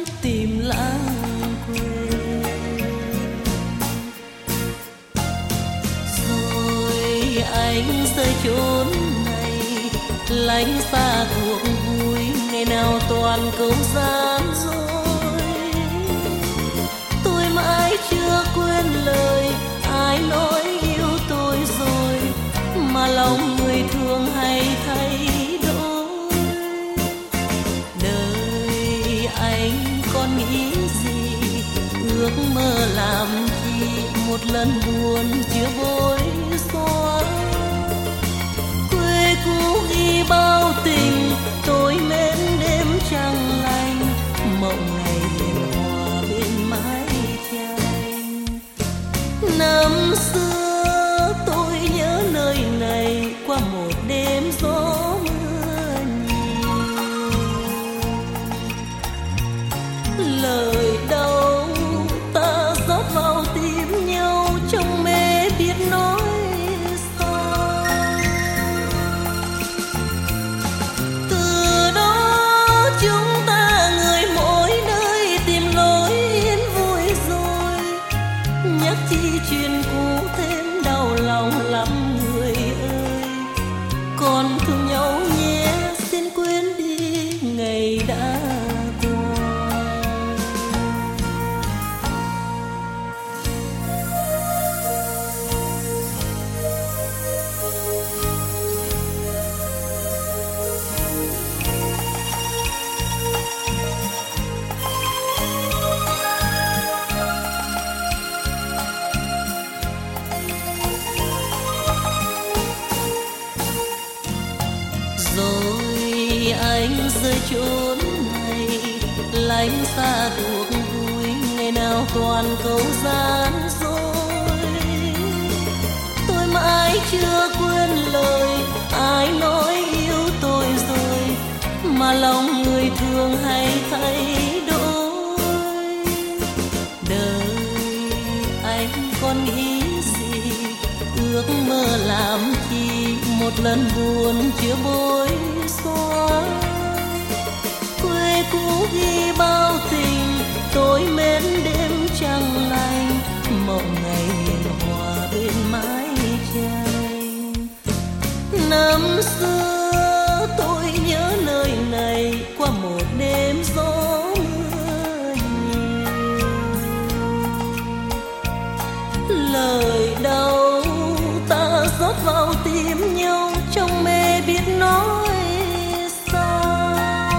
tìm lãng quên. Rồi anh rời chốn này, lánh xa cuộc vui, ngày nào toàn câu gian dối. Tôi mãi chưa quên lời ai nói yêu tôi rồi, mà lòng người thương hay thay đổi. Đời anh còn nghĩ gì, ước mơ làm chi, một lần buồn chưa bối xóa. Quê cũ ghi bao tình, tôi mến đêm trăng lành, mộng ngày hiền hòa bên mái tranh. Năm xưa tôi nhớ nơi này qua một đêm gió mưa nhiều. Lời đau ta rót vào tim nhau, trong mê biết nói sao. Từ đó chúng ta người mỗi nơi tìm lối yên vui rồi, nhắc chi chuyện cũ thêm đau lòng lắm người ơi. Còn thương nhau nhé, xin quên đi ngày đã qua. Rồi anh rời chốn này, lánh xa cuộc vui, ngày nào toàn câu gian dối. Tôi mãi chưa quên lời ai nói yêu tôi rồi, mà lòng người thương hay thay đổi. Đời anh còn nghĩ gì, ước mơ làm chi, một lần buồn chưa bối xóa. Quê cũ ghi bao tình, tôi mến đêm trăng lành, mộng ngày hiền hòa bên mái tranh. Năm xưa tôi nhớ nơi này qua một đêm gió mưa nhiều. Lời đau ta rót vào tim nhau, trong mê biết nói sao.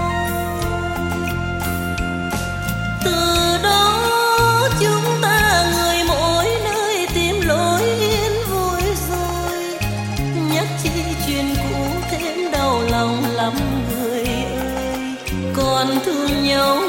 Từ đó chúng ta người mỗi nơi tìm lối yên vui rồi, nhắc chi chuyện cũ thêm đau lòng lắm người ơi. Còn thương nhau